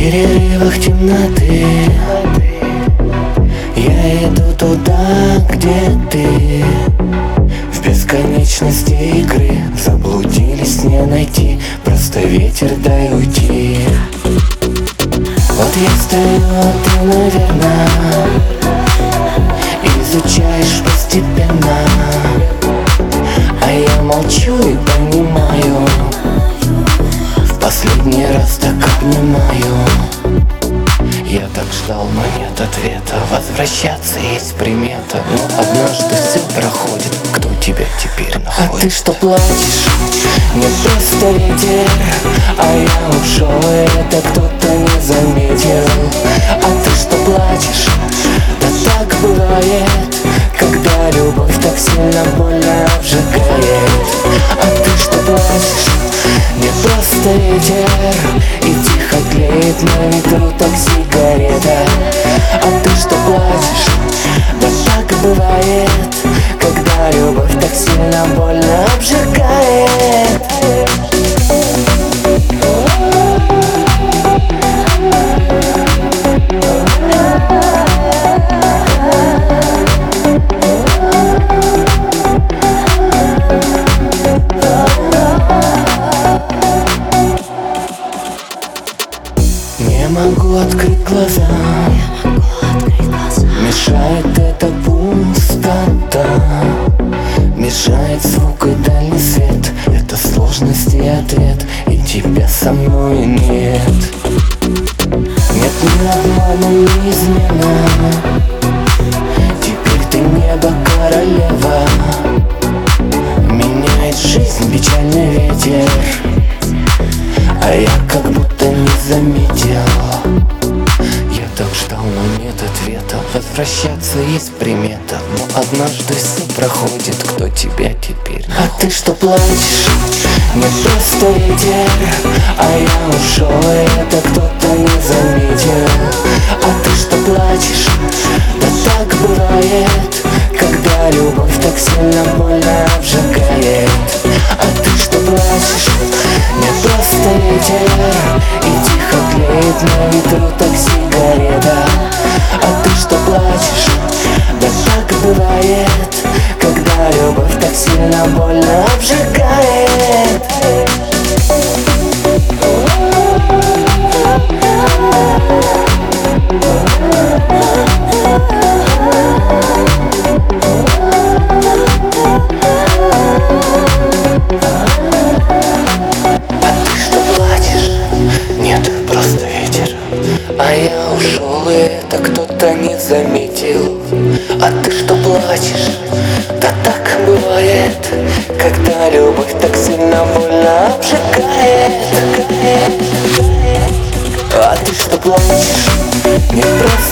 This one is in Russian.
перерывах темноты я иду туда, где ты. В бесконечности игры заблудились, не найти. Просто ветер, дай уйти. Вот я стою, а ты, наверное, изучаешь постепенно, а я молчу и понимаю, в последний раз так обнимаю. Я так ждал, но нет ответа. Возвращаться есть примета, но однажды все проходит. Кто тебя теперь находит? А ты что плачешь? Не просто ветер, а я ушел, и это кто-то не заметил. А ты что плачешь? Да так бывает, когда любовь так сильно больно обжигает. А ты что плачешь? Не просто ветер, и тихо тлеет на ветру так сигарета. А ты что плачешь? Да так бывает, когда любовь так сильно больно обжигает. Не могу открыть глаза, мешает эта пустота, мешает звук и дальний свет. Это сложность и ответ, и тебя со мной нет. Нет ни обмана, ни измена, теперь ты небо, королева. Меняет жизнь печальный ветер, а я как будто не заметил. Я так ждал, но нет ответа. Возвращаться есть примета, но однажды все проходит. Кто тебя теперь находит? А ты что плачешь? Не просто ветер, а я ушел, и это кто-то не заметил. А ты что плачешь? Да так бывает, когда любовь так сильно больно обжигает. А ты что плачешь? Не просто ветер, и тихо тлеет на ветру так сигарета. А ты что плачешь? Да так бывает, когда любовь так сильно больно обжигает. А я ушел, и это кто-то не заметил. А ты что плачешь? Да так бывает, когда любовь так сильно больно обжигает. А ты что плачешь? Не просто